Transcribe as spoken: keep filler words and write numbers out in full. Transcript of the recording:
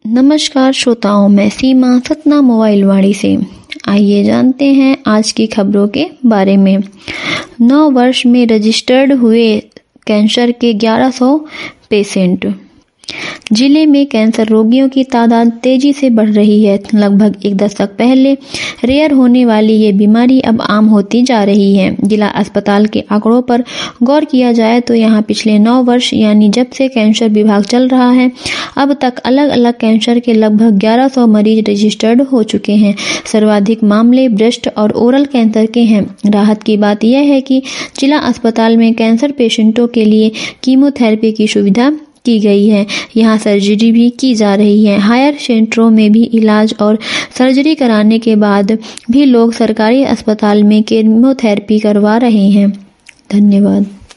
नमस्कार श्रोताओं, मैं सीमा सतना मोबाइल वाणी से। आइए जानते हैं आज की खबरों के बारे में। नौ वर्ष में रजिस्टर्ड हुए कैंसर के ग्यारह सौ पेशेंट। जिले में कैंसर रोगियों की तादाद तेजी से बढ़ रही है। लगभग एक दशक पहले रेयर होने वाली ये बीमारी अब आम होती जा रही है। जिला अस्पताल के आंकड़ों पर गौर किया जाए तो यहाँ पिछले नौ वर्ष यानी जब से कैंसर विभाग चल रहा है, अब तक अलग अलग कैंसर के लगभग ग्यारह सौ मरीज रजिस्टर्ड हो चुके हैं। सर्वाधिक मामले ब्रेस्ट और ओरल कैंसर के हैं। राहत की बात यह है कि जिला अस्पताल में कैंसर पेशेंटों के लिए कीमोथेरेपी की सुविधा की गई है। यहाँ सर्जरी भी की जा रही है। हायर सेंटरों में भी इलाज और सर्जरी कराने के बाद भी लोग सरकारी अस्पताल में कीमोथेरेपी करवा रहे हैं। धन्यवाद।